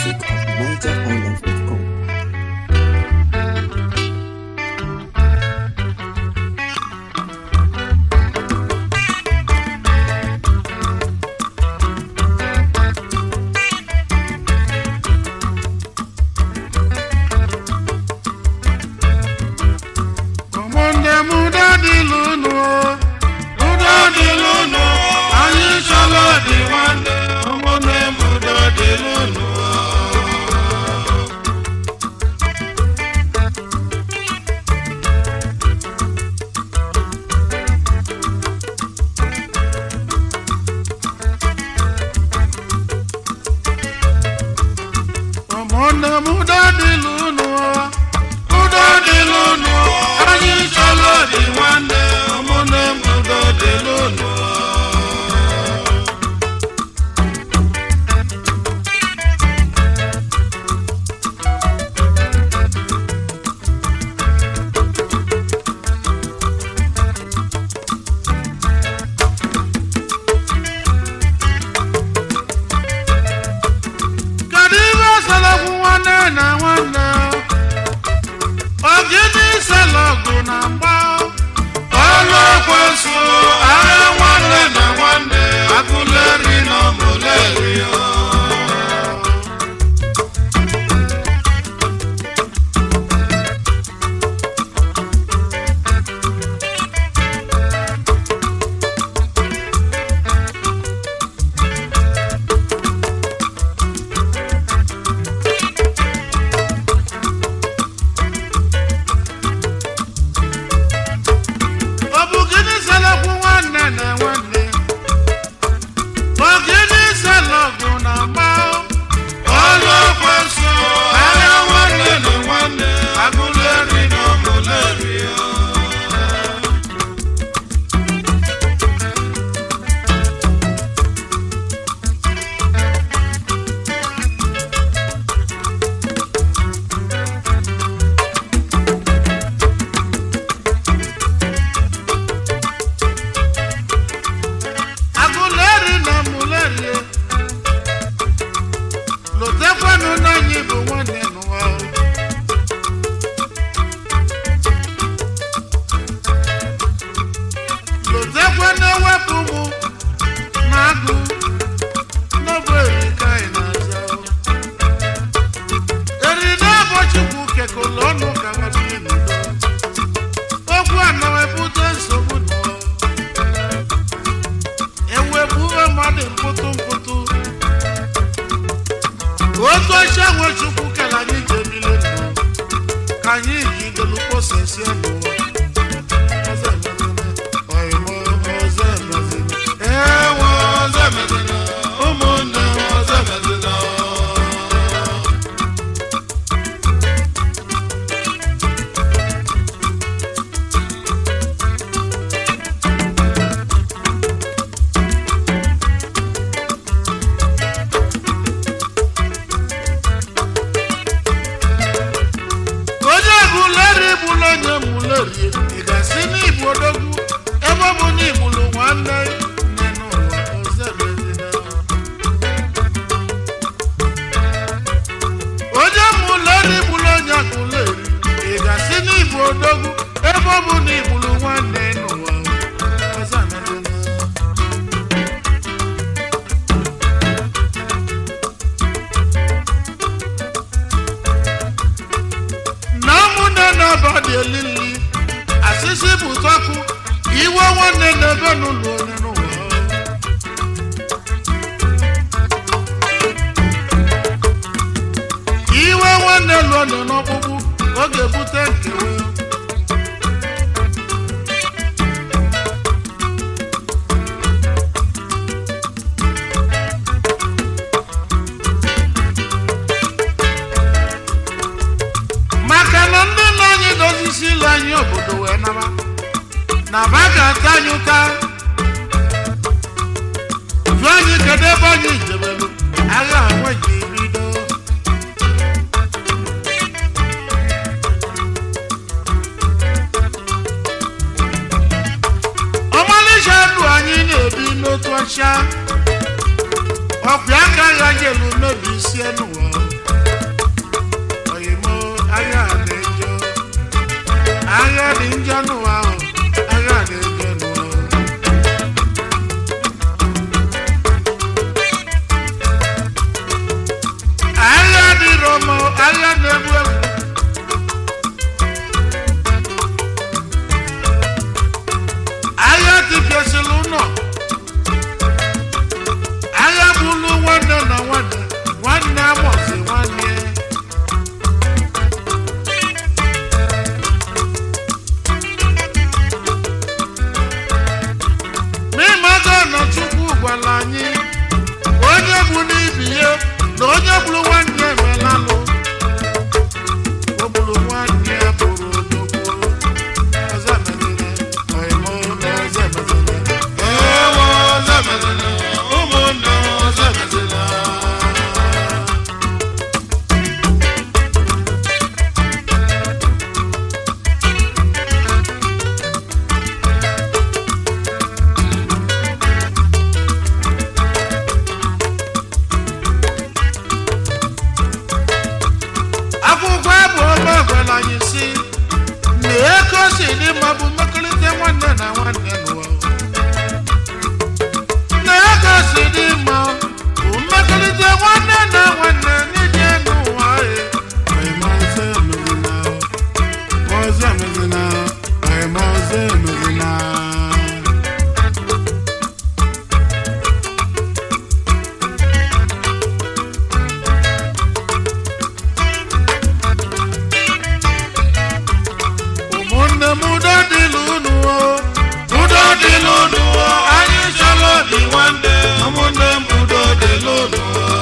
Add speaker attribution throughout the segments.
Speaker 1: music at NigerIsland.com.
Speaker 2: ọ̀pẹ̀ aka ya jẹ̀lú mẹ́bí sí ẹnu wọn. agha dị njọ n'ụwa ahụ agha dị njọ n'ụwa agha dị rọmọ agha na-egbu egbu agha dịbịasịrị ụlọ agha bụlụ nwanne na nwanne nwanne amọzi nwanne n'ịmaga na Chukwu gwara anyị onye bụ n'ibi ya na onye bụrụ nwanne emelalụ o bụrụ nwanne ya bụrụ odogwu ọzọ emezile ọyịmọ ọzọ emezile ewe ọzọ emezile ụmụnne ọzọ emezile anyị si na ego si dị mma bụ mmekọrịta nwanne na nwanne n'ụwa na ego si dị mma bụ mmekọrịta nwanne na nwanne n'ije n'ụwa ọzọ emezina ọzọ emezina mudo diluno anyị chọrọ dị nwanne ụmụnne mudo diluno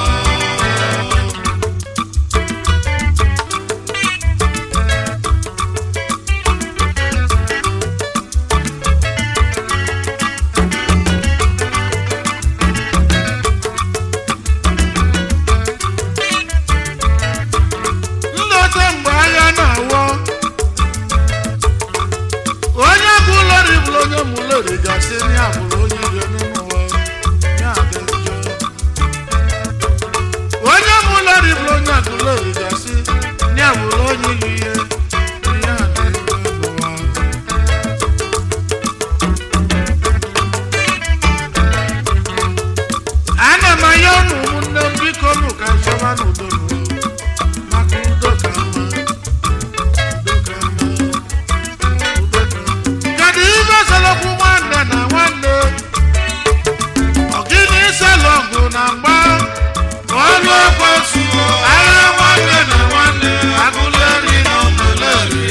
Speaker 2: nlọta mgbe agha na-awọ onye mụlori gasị ya bụrụ onye ire n'ụwa ya dị njọ onye mụlori bụrụ onye agụlori gasị ya bụrụ onye iri ihe ya dị njọ n'ụwa ana m anya ụmụ ụmụnne m biko nụ ka chọba n'udo n'ụwa maka udo ka mma salọkwu nwanne na nwanne ọgịnị salọgụ na mgba ọnụ ekwesu agha nwanne na nwanne agụleri na ọgụleri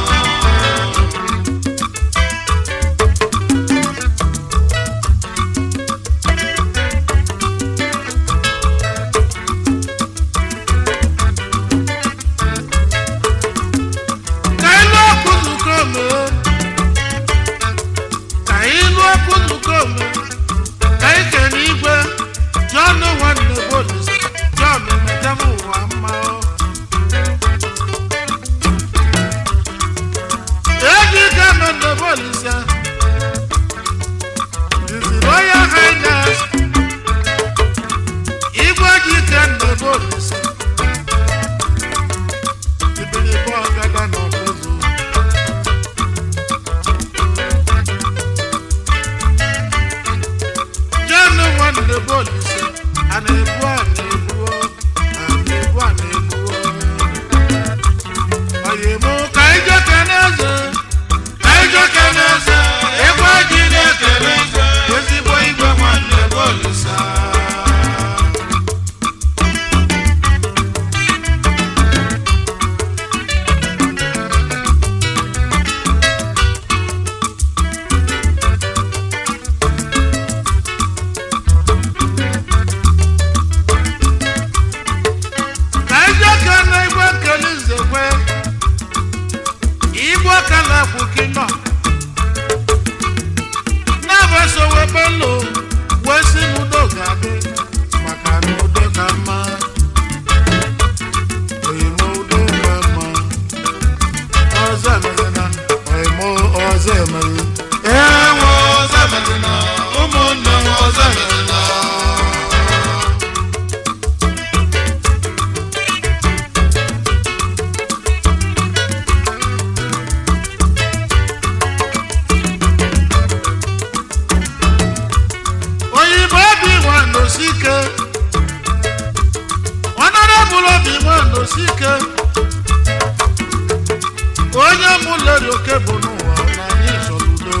Speaker 2: ka ilu okwu nzukọ mee kaike n'igwe John nwanne Bolis John metem ụwa mma eji gọọmenti Bolis ya His Royal Highness igwe ji kende Bolis ibiribe ọgada n'ọkụzụ nwanne Bolis a na-ebu oyimo ka ije keneze ịgwa ji na-ekele ezigbo igwe nwanne Bolis Kino na weso webelo wesi mudo gabe maka mudo kama oyimo udo kama ozamezena oyimo ozamezena ewo ozamezena umunno ozamezena Nosike Honorable Obi-Wan Nosike onye mụleri oke bụ n'ụwa na anyị chọrọ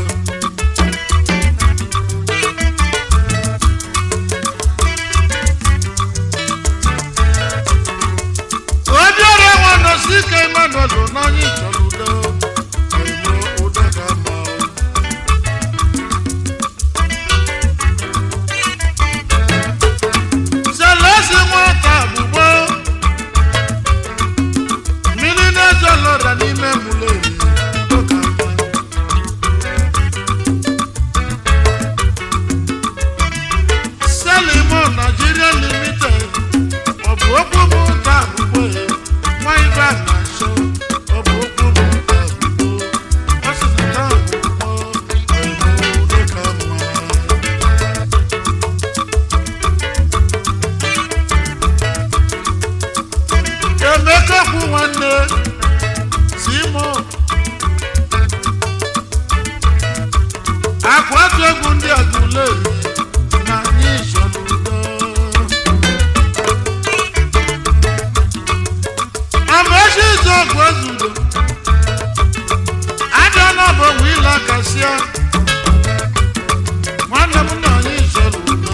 Speaker 2: udo obiọra nwa Nosike Emmanuel na anyị chọrọ udo ka mma Selesi nwata agbụgbọ mmiri na-eje lọra n'ime mụleri Selimo Nigeria Limited ọ bụ okwu bụ ụta agbụgbọ nwa ibe a na-achọ ọ bụ okwu bụ ụta agbụgbọ ọ sị na ta agbụgbọ udo ka mma Emeka kwu nwanne Simo akwatu egwu ndị Aguleri na anyị chọrọ udo amaechi izu ọgụ ezudo aja n'ọbụ wila kasịa nwanne m na anyị chọrọ udo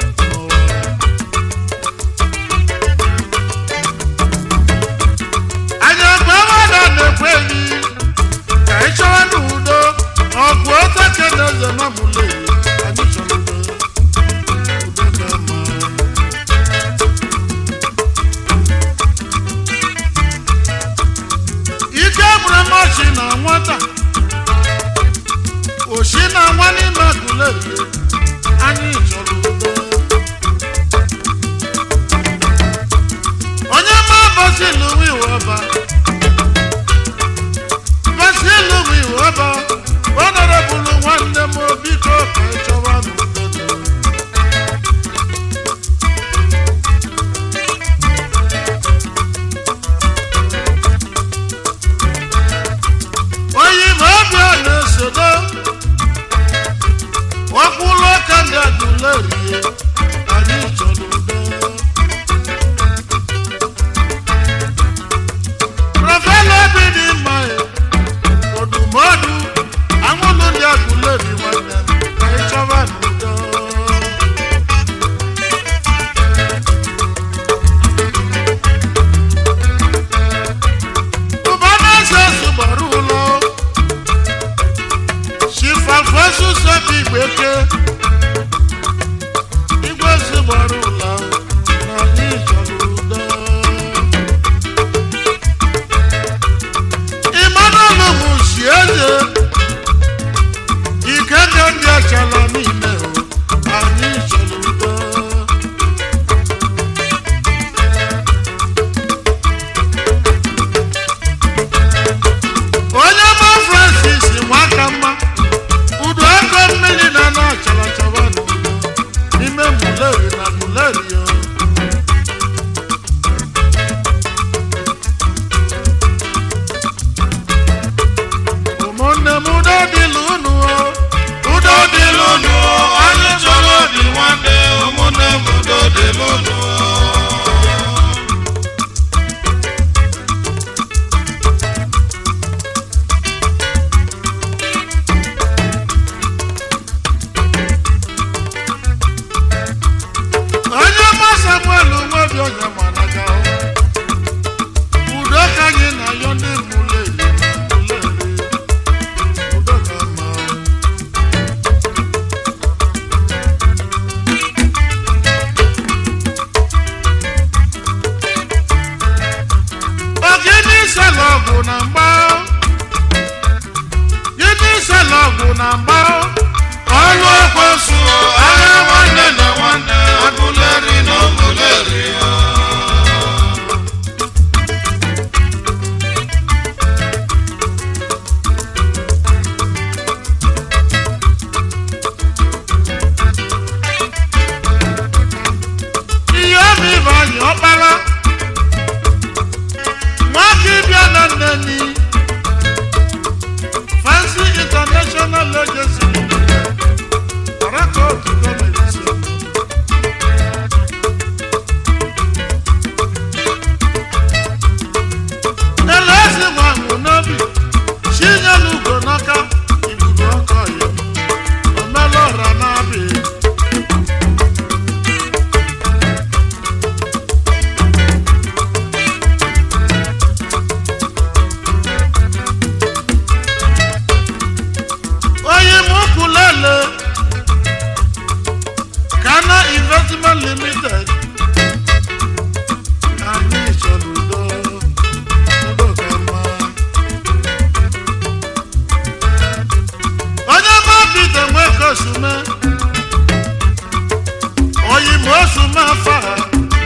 Speaker 2: anya mgbe mmadụ na-ekwe enyi ka ị chọwa n'udo ọgụ oteke na eze na mụleri anyị chọrọ udo ka mma ike mụrụ machi na nwata oshi na nwa n'ime Aguleri anyị chọrọ udo onye ma Basilu Wiweba Honorable nwanne m biko ka ị chọwa n'udo oyi ma ọbịa na-esodo ọkwụlụ ụka ndị Aguleri anyị chọrọ udo Prọfela obi dị mma odumọdụ anwụlụ ndị Aguleri nwanne ka ị chọba n'udo ụbaneze zụgbara ụlọ Chifalfosusobi Igbeke igwe zụgbara ụlọ na anyị chọrọ udo Emmanuel Mushieze ike ndị achala niile anyị chọrọ udo onye ma Francis nwaka mma udo ego mmiri na na-achala chaba n'udo n'ime mụleri na mụleri ụmụnne m udo dịlụ unu Faha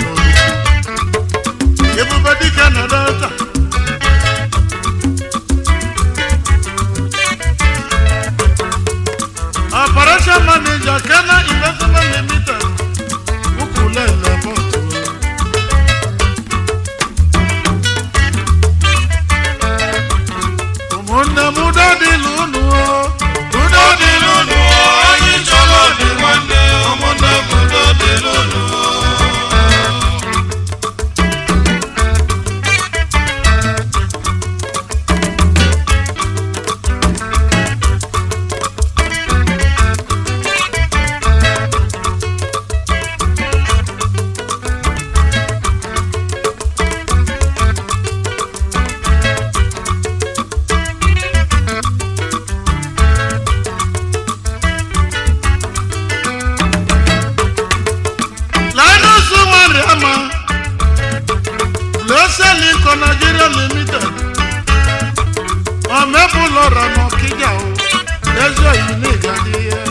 Speaker 2: Ebube dike na Delta Operation Manager Kena Investment Limited Ukulele Boto Umunde muda di lunu Anyi cholo di wande Umunde muda di lunu Nigeria Limited Lora no Kija There's your unique idea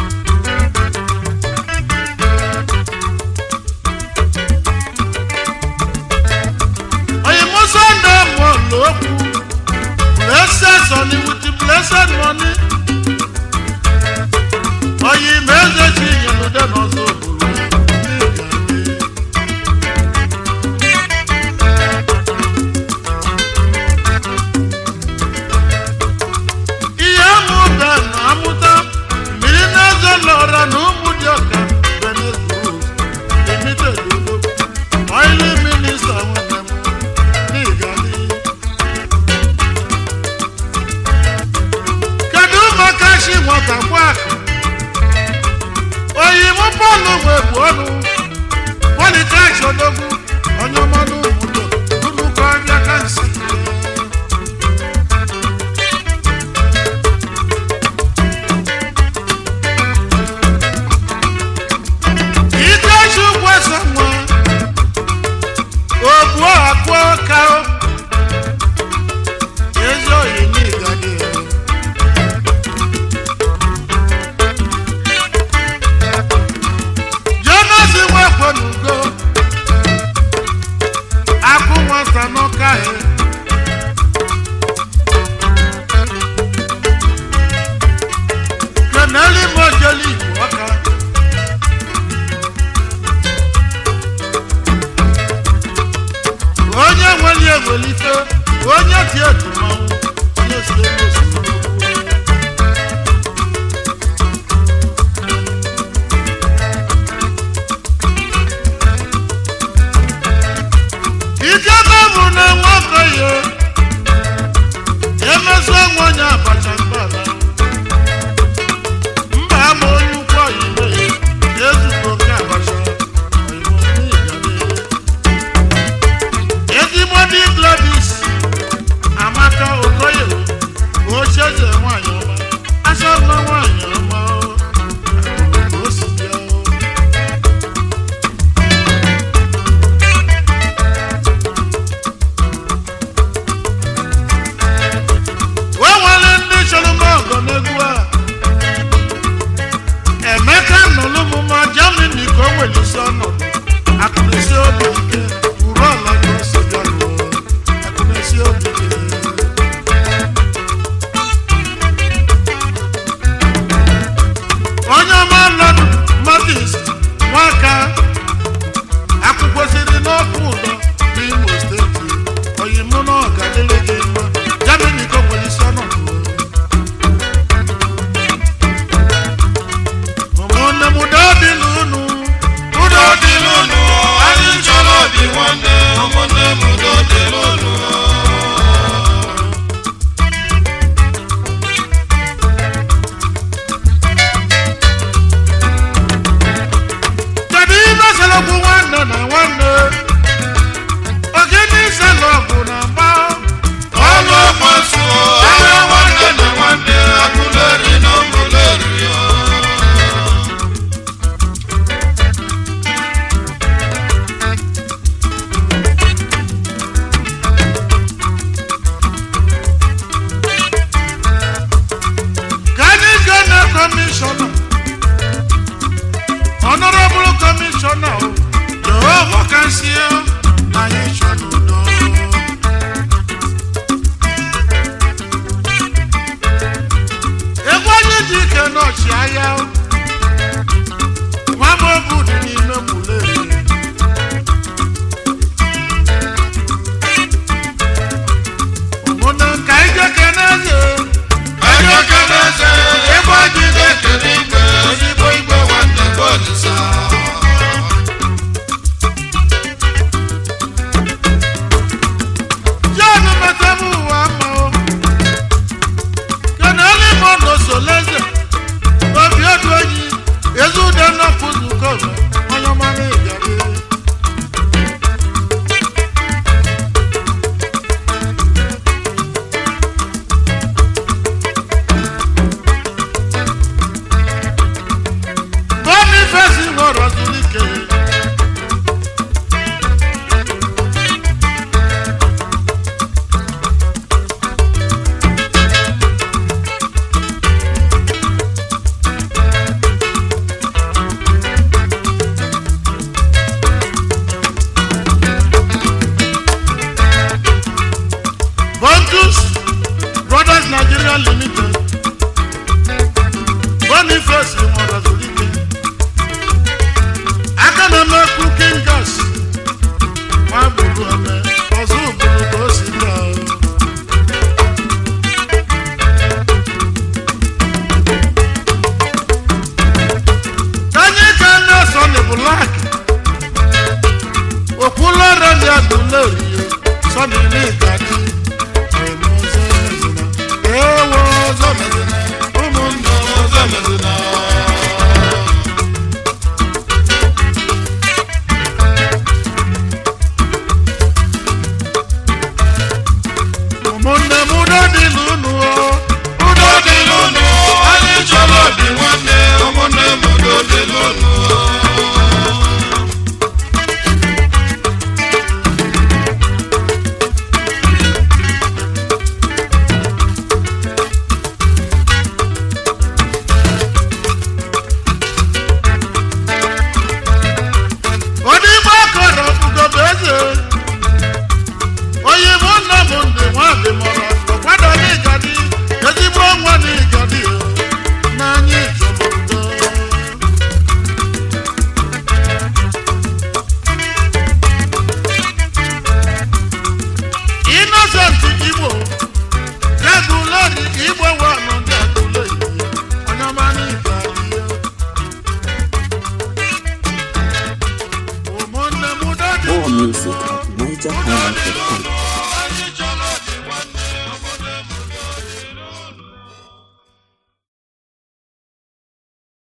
Speaker 2: I must send them one look Blessed only with the blessed money Oh, you message you know them also Lora no Mudioka, Venezuela, limited oily minister with them legally. Kaduma Kashi Wakawa. Oh, you won't follow with one. What it takes on the book on your mother, who look on your cancer. karịsịa na anyị chọrọ udo. Egwu anyị dị ike n'ọchịagha nwa m obu dị n'ime Muleri. Ụmụnne ka anyị jeke n'eze ebe ọ dị na-ekere ike ozigbo igwe nwanne Olisa. John metamu ụwa mma o kena eluigbo n'osoleze obi odu onyi ezi ude nnọpụ nzukọ onye ọma na-ebiadị. Boniface ghọrọ Zulike Bontus Brothers Nigeria Limited. Boniface ghọrọ Zulike aka na-eme cooking gas nwa bụrụ ome ọzọ ụbụrụ ka o si gaa. Anyị ka na-eso n'Ibulak okwulọrọ ndị Aguleri Sọni n'Igadi ewo ọzọ mezina ụmụnne ọzọ mezina. Ụmụnne m udo dịlụ unu udo dịlụ unu anyị chọrọ obi nwanne. Ụmụnne m udo dịlụ unu. Odigbo akọrọ ugobe eze oyibo nna m ndị nwadị mọrọ ọkwado n'Igadi ezigbo nwa n'Igadi na anyị chọrọ udo. Innocent Igbo Aguleri Igbo nwanọ ndị Aguleri onye ọma n'Igadi. Ụmụnne m udo dị
Speaker 1: More music at NigerHighlife.com.